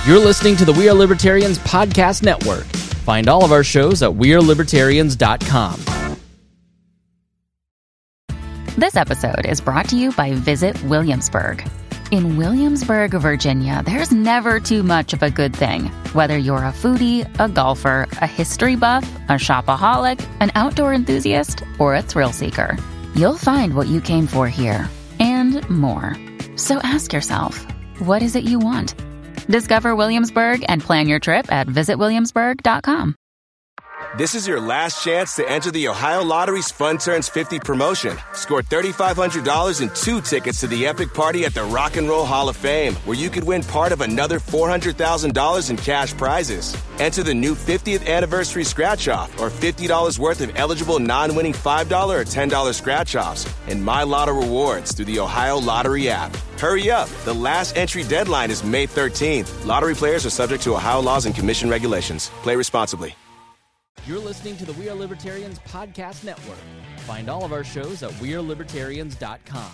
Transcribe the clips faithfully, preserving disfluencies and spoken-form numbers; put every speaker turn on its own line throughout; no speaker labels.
You're listening to the We Are Libertarians Podcast Network. Find all of our shows at we are libertarians dot com.
This episode is brought to you by Visit Williamsburg. In Williamsburg, Virginia, there's never too much of a good thing. Whether you're a foodie, a golfer, a history buff, a shopaholic, an outdoor enthusiast, or a thrill seeker, you'll find what you came for here and more. So ask yourself, what is it you want? Discover Williamsburg and plan your trip at visit williamsburg dot com.
This is your last chance to enter the Ohio Lottery's Fun Turns fifty promotion. Score three thousand five hundred dollars and two tickets to the epic party at the Rock and Roll Hall of Fame, where you could win part of another four hundred thousand dollars in cash prizes. Enter the new fiftieth anniversary scratch-off, or fifty dollars worth of eligible non-winning five dollars or ten dollars scratch-offs, and My Lotto rewards through the Ohio Lottery app. Hurry up. The last entry deadline is May thirteenth. Lottery players are subject to Ohio laws and commission regulations. Play responsibly.
You're listening to the We Are Libertarians Podcast Network. Find all of our shows at we are libertarians dot com.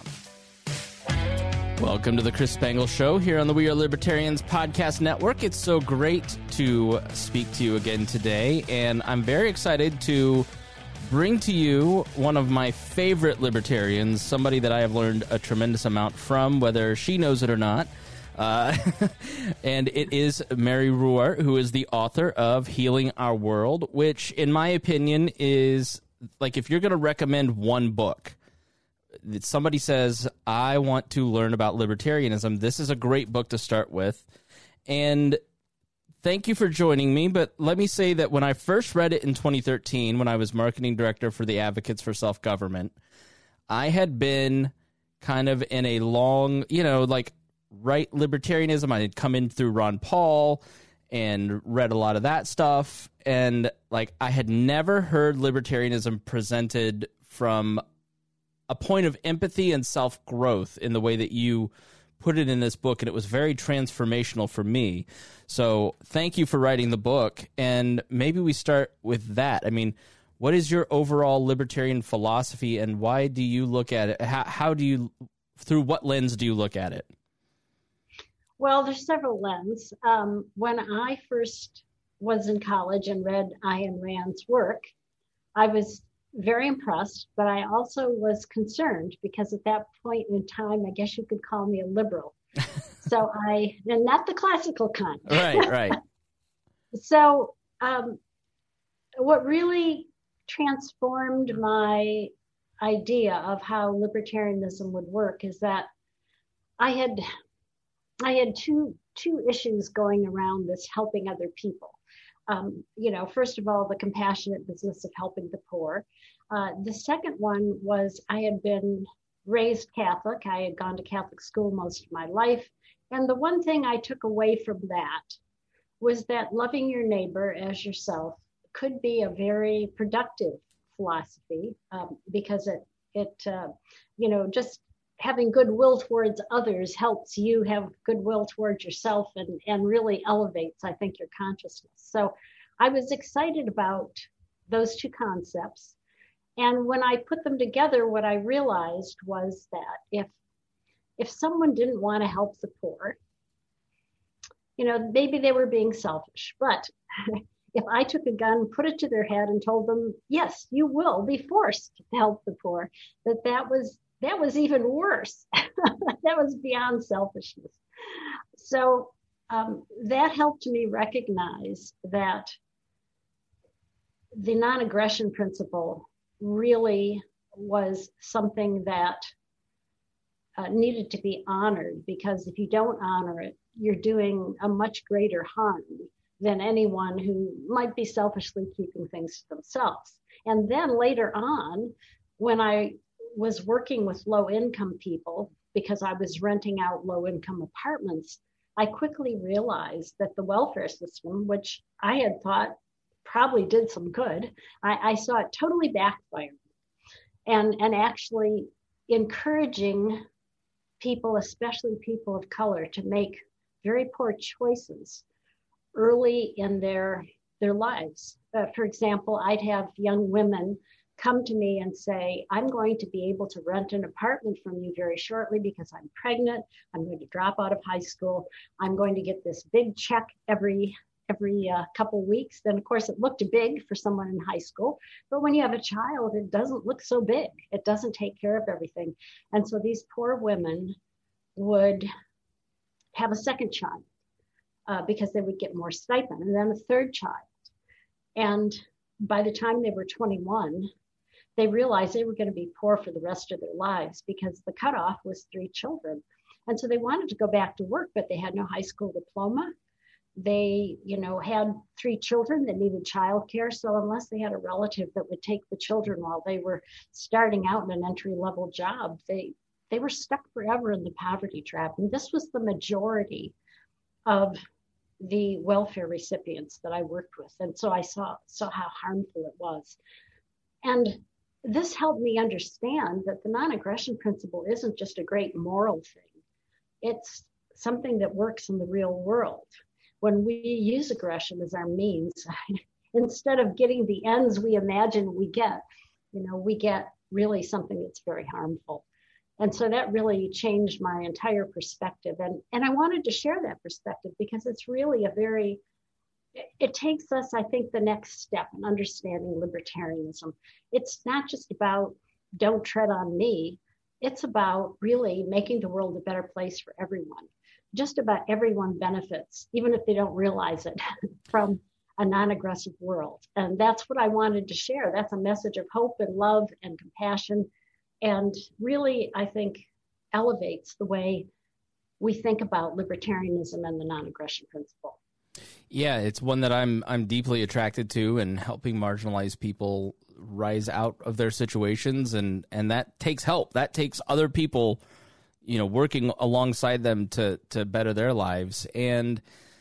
Welcome to the Chris Spangle Show here on the We Are Libertarians Podcast Network. It's so great to speak to you again today, and I'm very excited to bring to you one of my favorite libertarians, somebody that I have learned a tremendous amount from, whether she knows it or not. Uh, and it is Mary Ruwart, who is the author of Healing Our World, which, in my opinion, is, like, if you're going to recommend one book, that somebody says, I want to learn about libertarianism, this is a great book to start with. And thank you for joining me, but let me say that when I first read it in twenty thirteen, when I was marketing director for the Advocates for Self-Government, I had been kind of in a long, you know, like, right libertarianism. I had come in through Ron Paul and read a lot of that stuff, and like I had never heard libertarianism presented from a point of empathy and self-growth in the way that you put it in this book, and it was very transformational for me. So thank you for writing the book, and maybe we start with that. I mean, what is your overall libertarian philosophy, and why do you look at it? How, how do you, through what lens do you look at it?
Well, there's several lenses. Um, when I first was in college and read Ayn Rand's work, I was very impressed, but I also was concerned because at that point in time, I guess you could call me a liberal. So I, and not the classical kind.
Right, right.
So um, what really transformed my idea of how libertarianism would work is that I had I had two two issues going around this helping other people. Um, you know, first of all, the compassionate business of helping the poor. Uh, the second one was I had been raised Catholic. I had gone to Catholic school most of my life. And the one thing I took away from that was that loving your neighbor as yourself could be a very productive philosophy um, because it, it uh, you know, just having goodwill towards others helps you have goodwill towards yourself and, and really elevates, I think, your consciousness. So I was excited about those two concepts. And when I put them together, what I realized was that if if someone didn't want to help the poor, you know, maybe they were being selfish. But if I took a gun, put it to their head and told them, yes, you will be forced to help the poor, that that was That was even worse. That was beyond selfishness. So um, that helped me recognize that the non-aggression principle really was something that uh, needed to be honored, because if you don't honor it, you're doing a much greater harm than anyone who might be selfishly keeping things to themselves. And then later on, when I was working with low-income people, because I was renting out low-income apartments, I quickly realized that the welfare system, which I had thought probably did some good, I, I saw it totally backfire, and, and actually encouraging people, especially people of color, to make very poor choices early in their, their lives. Uh, for example, I'd have young women come to me and say, I'm going to be able to rent an apartment from you very shortly because I'm pregnant. I'm going to drop out of high school. I'm going to get this big check every every uh, couple weeks. Then, of course, it looked big for someone in high school. But when you have a child, it doesn't look so big. It doesn't take care of everything. And so these poor women would have a second child uh, because they would get more stipend, and then a third child. And by the time they were twenty-one, they realized they were going to be poor for the rest of their lives because the cutoff was three children. And so they wanted to go back to work, but they had no high school diploma. They, you know, had three children that needed childcare. So unless they had a relative that would take the children while they were starting out in an entry-level job, they they were stuck forever in the poverty trap. And this was the majority of the welfare recipients that I worked with. And so I saw, saw how harmful it was. And this helped me understand that the non-aggression principle isn't just a great moral thing. It's something that works in the real world. When we use aggression as our means, instead of getting the ends we imagine we get, you know, we get really something that's very harmful. And so that really changed my entire perspective. And, and I wanted to share that perspective because it's really a very, it, it takes us, I think, the next step in understanding libertarianism. It's not just about don't tread on me. It's about really making the world a better place for everyone. Just about everyone benefits, even if they don't realize it, from a non-aggressive world. And that's what I wanted to share. That's a message of hope and love and compassion. And really, I think, elevates the way we think about libertarianism and the non-aggression principle.
Yeah, it's one that I'm I'm deeply attracted to, and helping marginalized people rise out of their situations, and, and that takes help. That takes other people, you know, working alongside them to to better their lives. And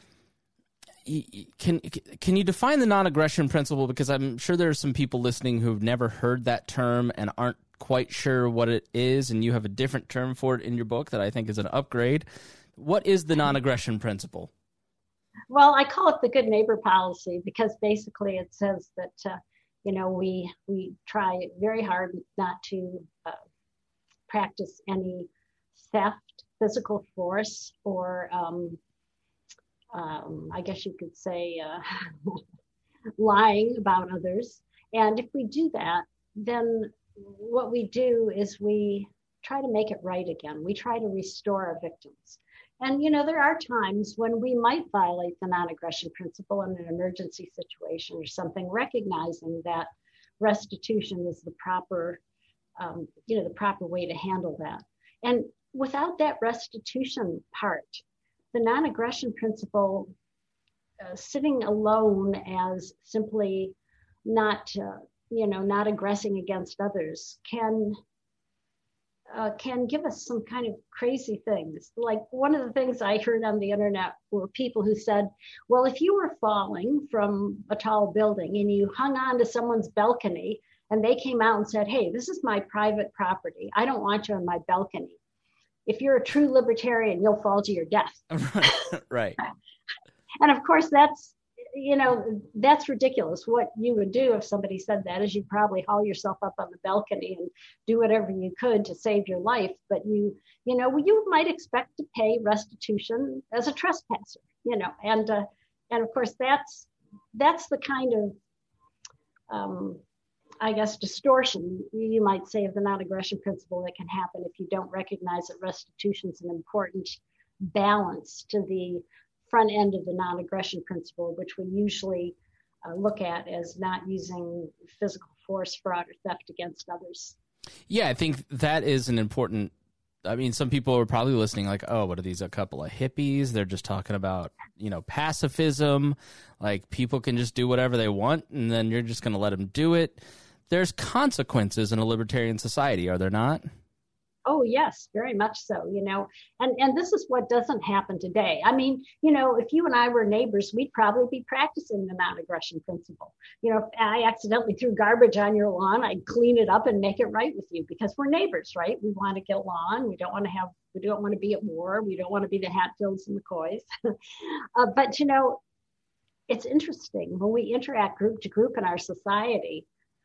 can can you define the non-aggression principle? Because I'm sure there are some people listening who've never heard that term and aren't quite sure what it is, and you have a different term for it in your book that I think is an upgrade. What is the non-aggression principle?
Well, I call it the good neighbor policy because basically it says that, uh, you know, we we try very hard not to uh, practice any theft, physical force, or um, um, I guess you could say uh, lying about others. And if we do that, then what we do is we try to make it right again. We try to restore our victims. And, you know, there are times when we might violate the non-aggression principle in an emergency situation or something, recognizing that restitution is the proper, um, you know, the proper way to handle that. And without that restitution part, the non-aggression principle, uh, sitting alone as simply not, uh, you know, not aggressing against others, can uh, can give us some kind of crazy things. Like one of the things I heard on the internet were people who said, well, if you were falling from a tall building and you hung on to someone's balcony and they came out and said, hey, this is my private property, I don't want you on my balcony. If you're a true libertarian, you'll fall to your death.
Right.
And of course, that's, you know, that's ridiculous. What you would do if somebody said that is you'd probably haul yourself up on the balcony and do whatever you could to save your life. But you, you know, you might expect to pay restitution as a trespasser, you know, and, uh, and of course, that's, that's the kind of, um, I guess, distortion, you might say, of the non-aggression principle that can happen if you don't recognize that restitution is an important balance to the front end of the non-aggression principle, which we usually uh, look at as not using physical force, fraud, or theft against others.
Yeah, I think that is an important, I mean, some people are probably listening like, oh, what are these, a couple of hippies? They're just talking about, you know, pacifism, like people can just do whatever they want, and then you're just going to let them do it. There's consequences in a libertarian society, are there not?
Oh, yes, very much so, you know, and, and this is what doesn't happen today. I mean, you know, if you and I were neighbors, we'd probably be practicing the non-aggression principle. You know, if I accidentally threw garbage on your lawn, I'd clean it up and make it right with you because we're neighbors, right? We want to get along. We don't want to have, we don't want to be at war. We don't want to be the Hatfields and McCoys. uh, but, you know, it's interesting when we interact group to group in our society.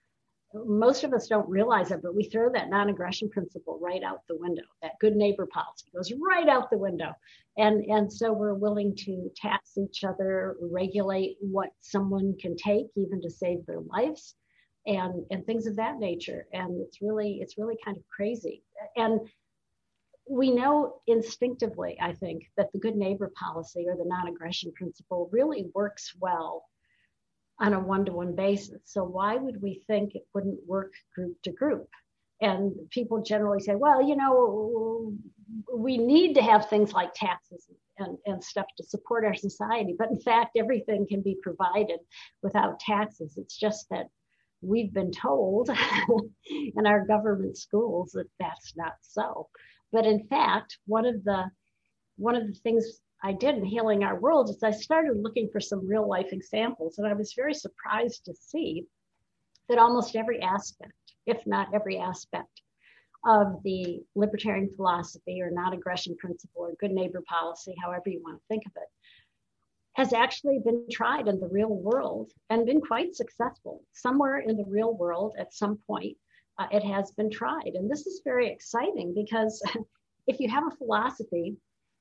most of us don't realize it, but we throw that non-aggression principle right out the window. That good neighbor policy goes right out the window. And, and so we're willing to tax each other, regulate what someone can take, even to save their lives, and, and things of that nature. And it's really, it's really kind of crazy. And we know instinctively, I think, that the good neighbor policy or the non-aggression principle really works well on a one-to-one basis. So why would we think it wouldn't work group to group? And people generally say, well, you know, we need to have things like taxes and, and stuff to support our society. But in fact, everything can be provided without taxes. It's just that we've been told in our government schools that that's not so. But in fact, one of the one of the things I did in Healing Our World is I started looking for some real life examples, and I was very surprised to see that almost every aspect, if not every aspect, of the libertarian philosophy or non-aggression principle or good neighbor policy, however you want to think of it, has actually been tried in the real world and been quite successful. Somewhere in the real world at some point, uh, it has been tried. And this is very exciting because if you have a philosophy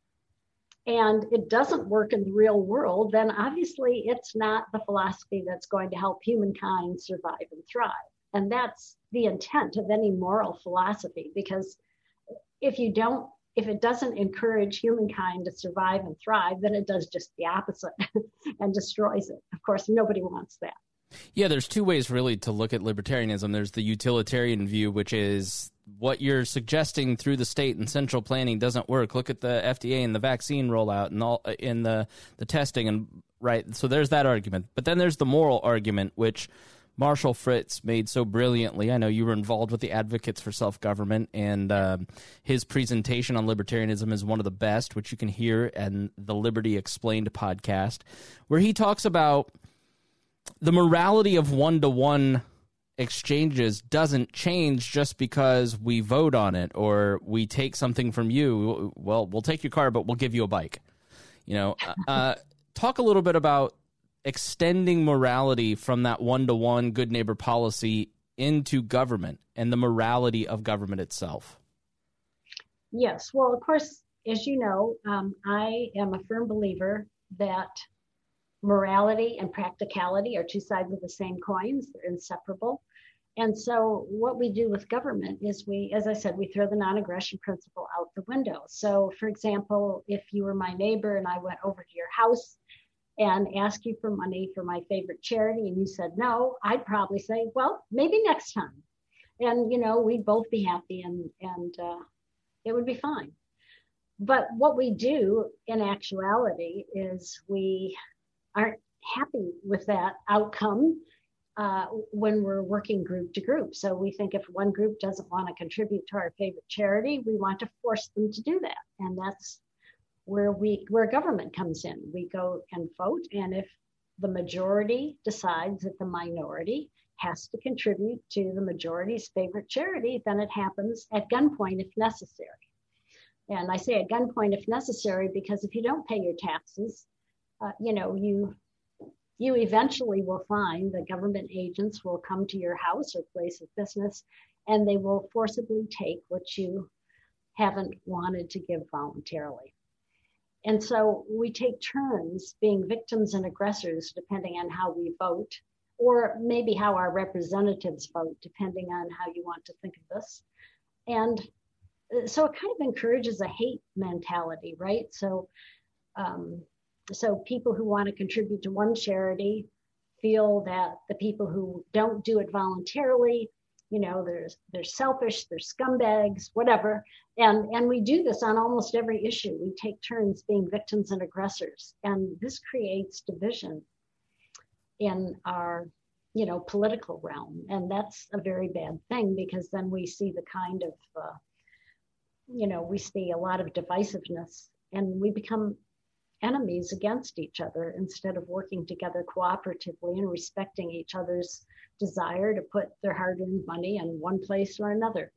and it doesn't work in the real world, then obviously it's not the philosophy that's going to help humankind survive and thrive. And that's the intent of any moral philosophy, because if you don't, if it doesn't encourage humankind to survive and thrive, then it does just the opposite and destroys it. Of course, nobody wants that.
Yeah, there's two ways really to look at libertarianism. There's the utilitarian view, which is what you're suggesting through the state and central planning doesn't work. Look at the F D A and the vaccine rollout and all in the, the testing, and right. So there's that argument. But then there's the moral argument, which Marshall Fritz made so brilliantly. I know you were involved with the Advocates for Self-Government, and uh, his presentation on libertarianism is one of the best, which you can hear in the Liberty Explained podcast, where he talks about the morality of one-to-one exchanges doesn't change just because we vote on it or we take something from you. Well, we'll take your car, but we'll give you a bike. You know, uh, talk a little bit about extending morality from that one-to-one good neighbor policy into government and the morality of government itself.
Yes. Well, of course, as you know, um, I am a firm believer that morality and practicality are two sides of the same coins. They're inseparable. And so what we do with government is we, as I said, we throw the non-aggression principle out the window. So for example, if you were my neighbor and I went over to your house and asked you for money for my favorite charity and you said no, I'd probably say, well, maybe next time. And, you know, we'd both be happy and, and uh, it would be fine. But what we do in actuality is we aren't happy with that outcome uh, when we're working group to group. So we think if one group doesn't want to contribute to our favorite charity, we want to force them to do that. And that's where we where government comes in. We go and vote, and if the majority decides that the minority has to contribute to the majority's favorite charity, then it happens at gunpoint if necessary. And I say at gunpoint if necessary because if you don't pay your taxes, uh, you know, you you eventually will find that government agents will come to your house or place of business, and they will forcibly take what you haven't wanted to give voluntarily. And so we take turns being victims and aggressors depending on how we vote, or maybe how our representatives vote, depending on how you want to think of this. And so it kind of encourages a hate mentality, right? So, um, so people who want to contribute to one charity feel that the people who don't do it voluntarily, you know, there's they're selfish, they're scumbags, whatever. And, and we do this on almost every issue. We take turns being victims and aggressors. And this creates division in our, you know, political realm. And that's a very bad thing because then we see the kind of, uh, you know, we see a lot of divisiveness and we become enemies against each other instead of working together cooperatively and respecting each other's desire to put their hard-earned money in one place or another.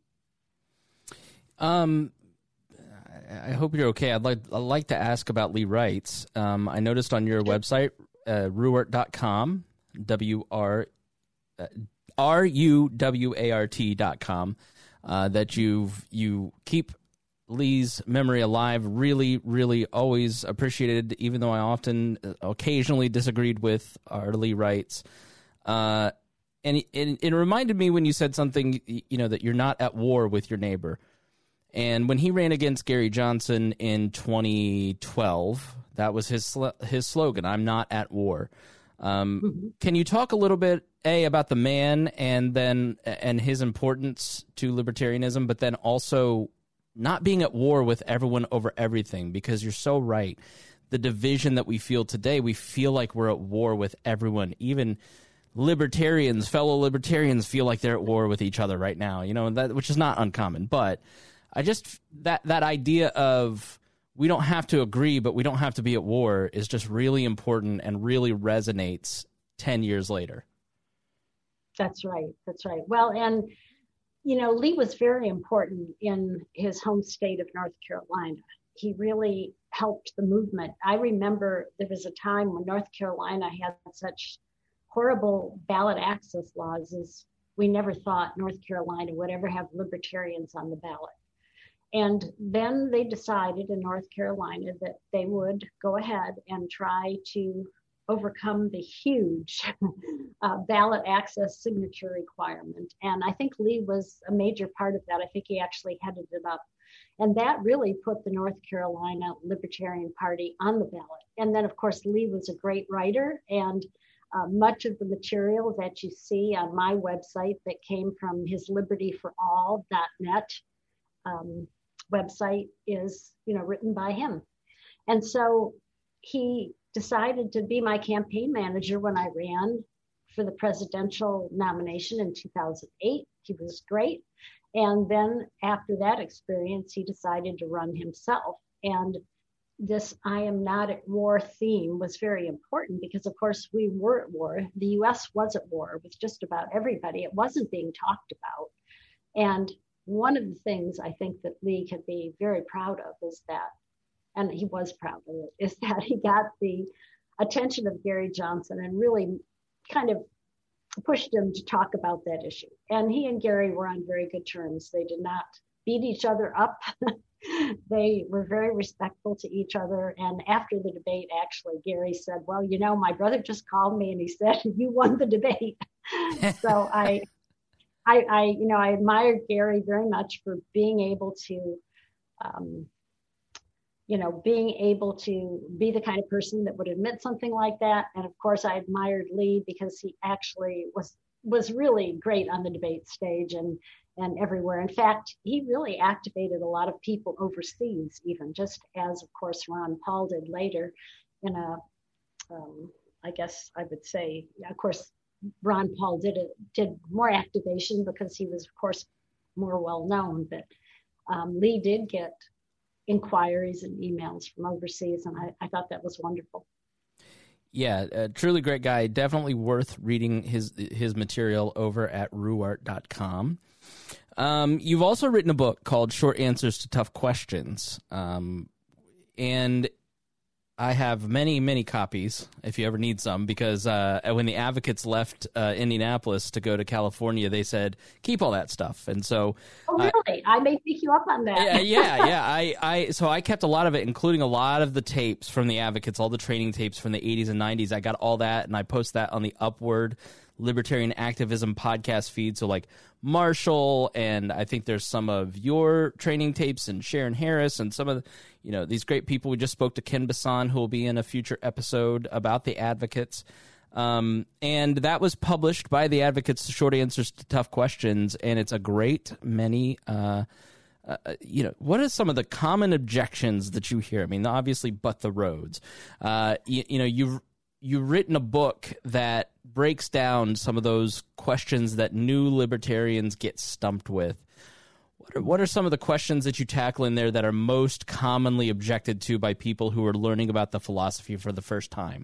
Um, I hope you're okay. I'd like I'd like to ask about Lee Wrights. Um, I noticed on your website, uh, Ruwart dot com, W R R U W A R T dot com, uh, that you've, you keep Lee's memory alive. Really, really always appreciated, even though I often, occasionally disagreed with our Lee Wrights. Uh, and it, it reminded me when you said something, you know, that you're not at war with your neighbor. And when he ran against Gary Johnson in twenty twelve, that was his sl- his slogan, "I'm not at war." Um, mm-hmm. Can you talk a little bit, A, about the man and then and his importance to libertarianism, but then also not being at war with everyone over everything? Because you're so right. The division that we feel today, we feel like we're at war with everyone. Even libertarians, fellow libertarians, feel like they're at war with each other right now, you know, that, which is not uncommon. But I just, that, that idea of we don't have to agree, but we don't have to be at war is just really important and really resonates ten years later.
That's right. That's right. Well, and, you know, Lee was very important in his home state of North Carolina. He really helped the movement. I remember there was a time when North Carolina had such horrible ballot access laws as we never thought North Carolina would ever have libertarians on the ballot. And then they decided in North Carolina that they would go ahead and try to overcome the huge uh, ballot access signature requirement. And I think Lee was a major part of that. I think he actually headed it up. And that really put the North Carolina Libertarian Party on the ballot. And then, of course, Lee was a great writer, and uh, much of the material that you see on my website that came from his liberty for all dot net um, website is, you know, written by him. And so he decided to be my campaign manager when I ran for the presidential nomination in two thousand eight. He was great. And then after that experience, he decided to run himself. And this I am not at war theme was very important because, of course, we were at war. The U S was at war with just about everybody. It wasn't being talked about. And one of the things I think that Lee can be very proud of is that, and he was proud of it, is that he got the attention of Gary Johnson and really kind of pushed him to talk about that issue. And he and Gary were on very good terms. They did not beat each other up. They were very respectful to each other. And after the debate, actually, Gary said, well, you know, my brother just called me and he said, you won the debate. So I, I, I, you know, I admired Gary very much for being able to, um, you know, being able to be the kind of person that would admit something like that. And of course, I admired Lee because he actually was was really great on the debate stage and and everywhere. In fact, he really activated a lot of people overseas, even just as, of course, Ron Paul did later in a, um, I guess I would say, of course, Ron Paul did it, did more activation because he was, of course, more well known. But um, Lee did get inquiries and emails from overseas, and I, I thought that was wonderful.
Yeah, a truly great guy. Definitely worth reading his his material over at ruart dot com. Um, you've also written a book called Short Answers to Tough Questions, um, and I have many, many copies if you ever need some, because uh, when the Advocates left uh, Indianapolis to go to California, they said, keep all that stuff. And so...
Oh, really? Uh, I may pick you up on that.
yeah, yeah, yeah. I, I, so I kept a lot of it, including a lot of the tapes from the Advocates, all the training tapes from the eighties and nineties. I got all that, and I post that on the Upward Libertarian Activism podcast feed. So like Marshall, and I think there's some of your training tapes, and Sharon Harris, and some of the, you know, these great people. We just spoke to Ken Bassan, who will be in a future episode about the Advocates. Um, and that was published by the Advocates, Short Answers to Tough Questions. And it's a great many, uh, uh, you know, what are some of the common objections that you hear? I mean, obviously, but the roads, uh, you, you know, you've, you've written a book that breaks down some of those questions that new libertarians get stumped with. What are, what are some of the questions that you tackle in there that are most commonly objected to by people who are learning about the philosophy for the first time?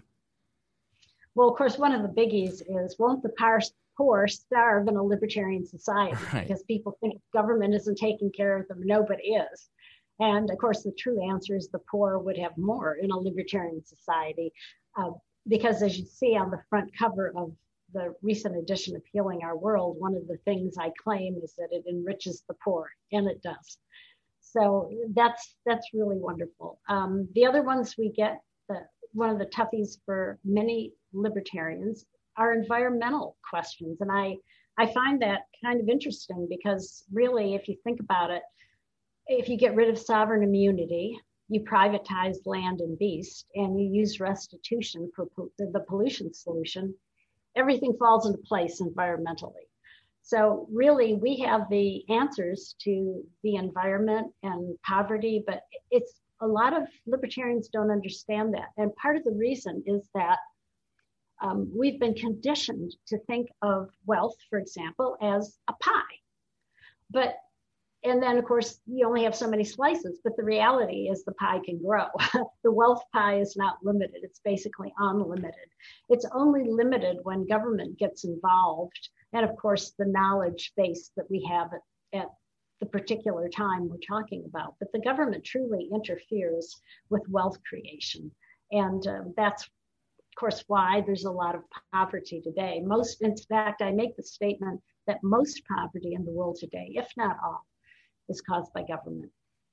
Well, of course, one of the biggies is, won't the poor starve in a libertarian society? Right. Because people think government isn't taking care of them. Nobody is. And of course, the true answer is the poor would have more in a libertarian society. Uh, because as you see on the front cover of the recent edition of Healing Our World, one of the things I claim is that it enriches the poor, and it does. So that's that's really wonderful. Um, the other ones we get, the, one of the toughies for many libertarians are environmental questions. And I, I find that kind of interesting because really, if you think about it, if you get rid of sovereign immunity, you privatize land and beast, and you use restitution for po- the pollution solution, everything falls into place environmentally. So really, we have the answers to the environment and poverty, but it's a lot of libertarians don't understand that. And part of the reason is that um, we've been conditioned to think of wealth, for example, as a pie. But And then, of course, you only have so many slices, but the reality is the pie can grow. The wealth pie is not limited. It's basically unlimited. It's only limited when government gets involved. And of course, the knowledge base that we have at, at the particular time we're talking about. But the government truly interferes with wealth creation. And um, that's, of course, why there's a lot of poverty today. Most, in fact, I make the statement that most poverty in the world today, if not all, is caused by government.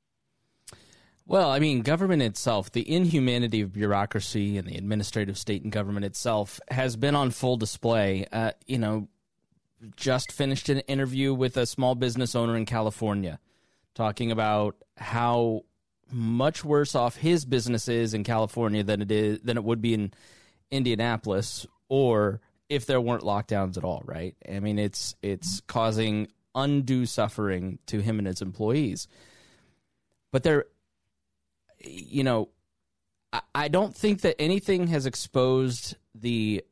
Well, I mean, government itself, the inhumanity of bureaucracy and the administrative state and government itself has been on full display. Uh, you know, just finished an interview with a small business owner in California talking about how much worse off his business is in California than it is than it would be in Indianapolis, or if there weren't lockdowns at all, right? I mean, it's it's causing undue suffering to him and his employees. But there, you know, I, I don't think that anything has exposed the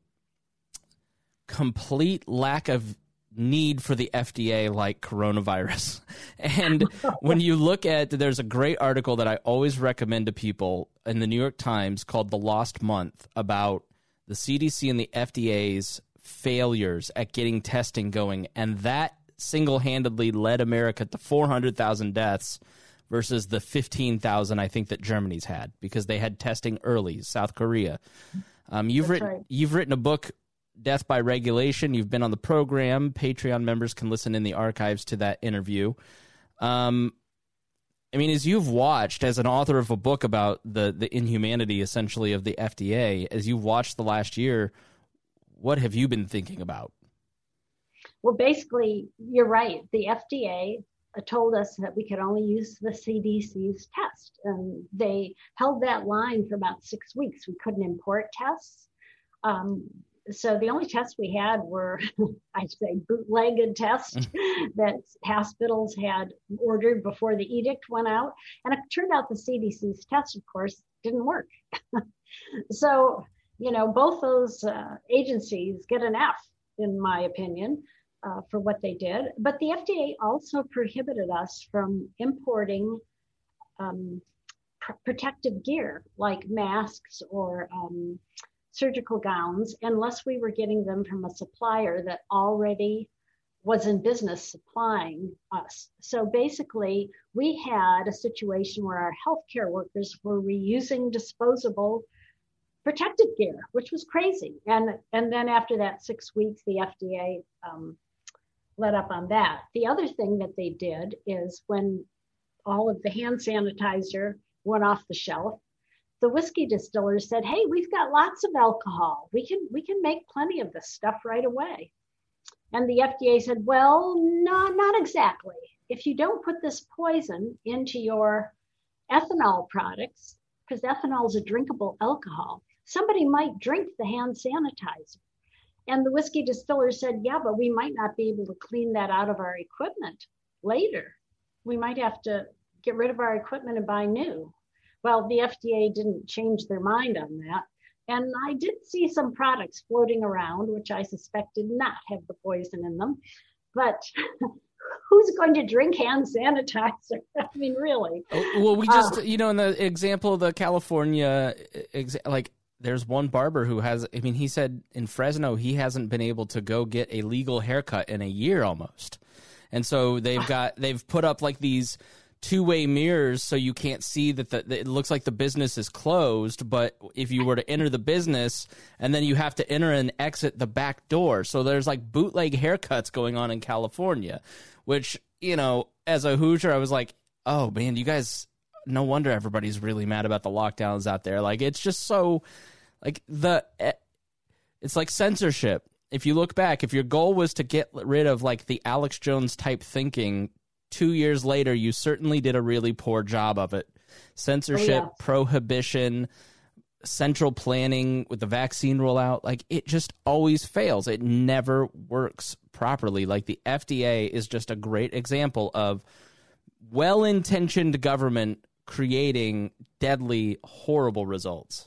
complete lack of need for the F D A like coronavirus. And when you look at, there's a great article that I always recommend to people in the New York Times called The Lost Month about the C D C and the F D A's failures at getting testing going. And that single-handedly led America to four hundred thousand deaths versus the fifteen thousand I think that Germany's had, because they had testing early, South Korea. Um, you've
That's
written
right.
you've written a book, Death by Regulation. You've been on the program. Patreon members can listen in the archives to that interview. Um, I mean, as you've watched, as an author of a book about the, the inhumanity, essentially, of the F D A, as you've watched the last year, what have you been thinking about?
Well, basically, you're right. The F D A told us that we could only use the C D C's test. And they held that line for about six weeks. We couldn't import tests. Um, so the only tests we had were, I'd say, bootlegged tests that hospitals had ordered before the edict went out. And it turned out the C D C's test, of course, didn't work. So, you know, both those uh, agencies get an F, in my opinion. Uh, for what they did. But the F D A also prohibited us from importing um, pr- protective gear like masks or um, surgical gowns unless we were getting them from a supplier that already was in business supplying us. So basically, we had a situation where our healthcare workers were reusing disposable protective gear, which was crazy. And, and then after that six weeks, the F D A um, let up on that. The other thing that they did is when all of the hand sanitizer went off the shelf, the whiskey distillers said, hey, we've got lots of alcohol. We can we can make plenty of this stuff right away. And the F D A said, well, no, not exactly. If you don't put this poison into your ethanol products, because ethanol is a drinkable alcohol, somebody might drink the hand sanitizer. And the whiskey distiller said, yeah, but we might not be able to clean that out of our equipment later. We might have to get rid of our equipment and buy new. Well, the F D A didn't change their mind on that. And I did see some products floating around, which I suspect did not have the poison in them. But who's going to drink hand sanitizer? I mean, really.
Well, we just,
uh,
you know, in the example of the California, exa- like, there's one barber who has, I mean, he said in Fresno, he hasn't been able to go get a legal haircut in a year almost. And so they've got, they've put up like these two-way mirrors, so you can't see that the, it looks like the business is closed, but if you were to enter the business and then you have to enter and exit the back door. So there's like bootleg haircuts going on in California, which, you know, as a Hoosier, I was like, oh man, you guys, no wonder everybody's really mad about the lockdowns out there. Like, it's just so, like, the, it's like censorship. If you look back, if your goal was to get rid of like the Alex Jones type thinking, two years later, you certainly did a really poor job of it. Censorship, oh, yeah. prohibition, central planning with the vaccine rollout, like it just always fails. It never works properly. Like the F D A is just a great example of well-intentioned government creating deadly, horrible results.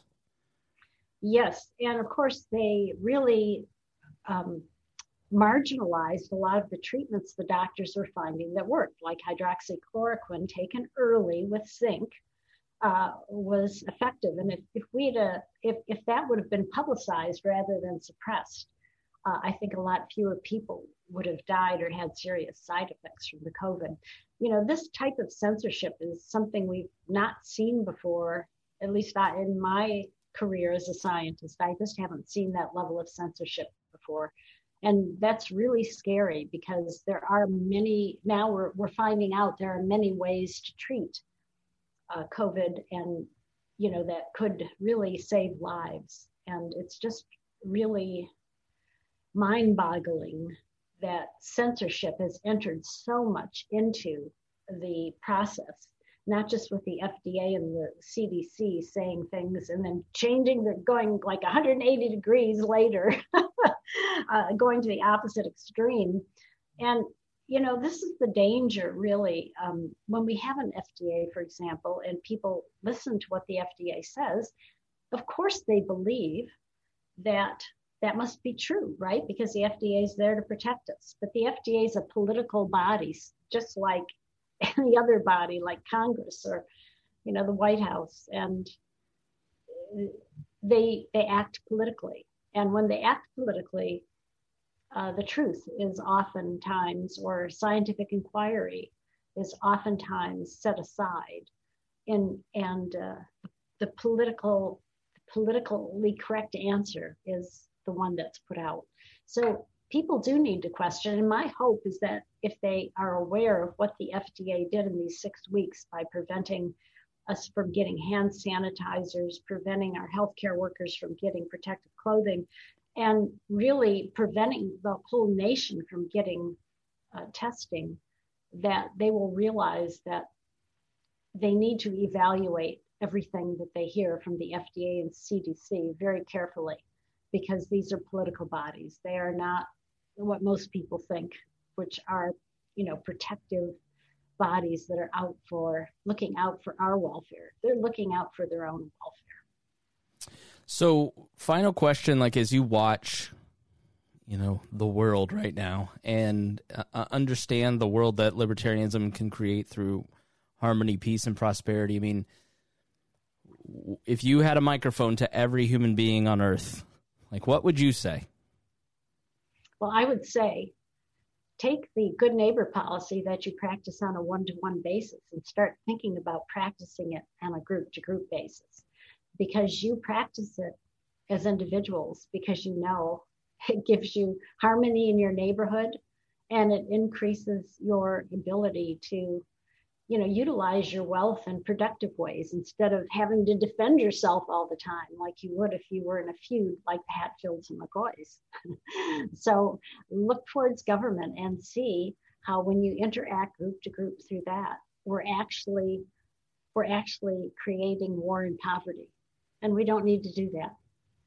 Yes, and of course they really um, marginalized a lot of the treatments the doctors were finding that worked, like hydroxychloroquine taken early with zinc uh, was effective. And if, if we'd uh, if, if that would have been publicized rather than suppressed, uh, I think a lot fewer people would have died or had serious side effects from the COVID. You know, this type of censorship is something we've not seen before, at least not in my career as a scientist. I just haven't seen that level of censorship before. And that's really scary because there are many, now we're, we're finding out there are many ways to treat uh, COVID and, you know, that could really save lives. And it's just really mind-boggling that censorship has entered so much into the process, not just with the F D A and the C D C saying things and then changing, the going like one hundred eighty degrees later, uh, going to the opposite extreme. And, you know, this is the danger, really, um, when we have an F D A, for example, and people listen to what the F D A says, of course they believe that that must be true, right? Because the F D A is there to protect us. But the F D A is a political body, just like any other body, like Congress or, you know, the White House. And they they act politically. And when they act politically, uh, the truth is oftentimes, or scientific inquiry is oftentimes set aside. And, and uh, the political, politically correct answer is the one that's put out. So people do need to question. And my hope is that if they are aware of what the F D A did in these six weeks by preventing us from getting hand sanitizers, preventing our healthcare workers from getting protective clothing, and really preventing the whole nation from getting uh, testing, that they will realize that they need to evaluate everything that they hear from the F D A and C D C very carefully, because these are political bodies. They are not what most people think, which are, you know, protective bodies that are out for, looking out for our welfare. They're looking out for their own welfare.
So, final question, like as you watch, you know, the world right now and uh, understand the world that libertarianism can create through harmony, peace, and prosperity. I mean, if you had a microphone to every human being on earth, like what would you say?
Well, I would say, take the good neighbor policy that you practice on a one-to-one basis and start thinking about practicing it on a group-to-group basis, because you practice it as individuals because you know it gives you harmony in your neighborhood and it increases your ability to, you know, utilize your wealth in productive ways instead of having to defend yourself all the time like you would if you were in a feud like the Hatfields and McCoys. So look towards government and see how when you interact group to group through that, we're actually we're actually creating war and poverty. And we don't need to do that.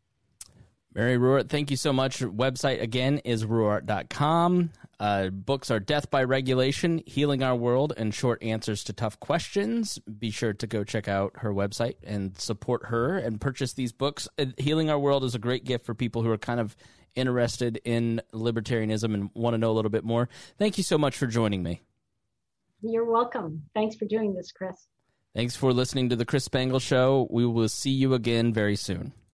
Mary Ruwart, thank you so much. Her website, again, is ruwart dot com. Uh, books are Death by Regulation, Healing Our World, and Short Answers to Tough Questions. Be sure to go check out her website and support her and purchase these books. Uh, Healing Our World is a great gift for people who are kind of interested in libertarianism and want to know a little bit more. Thank you so much for joining me.
You're welcome. Thanks for doing this, Chris.
Thanks for listening to The Chris Spangle Show. We will see you again very soon.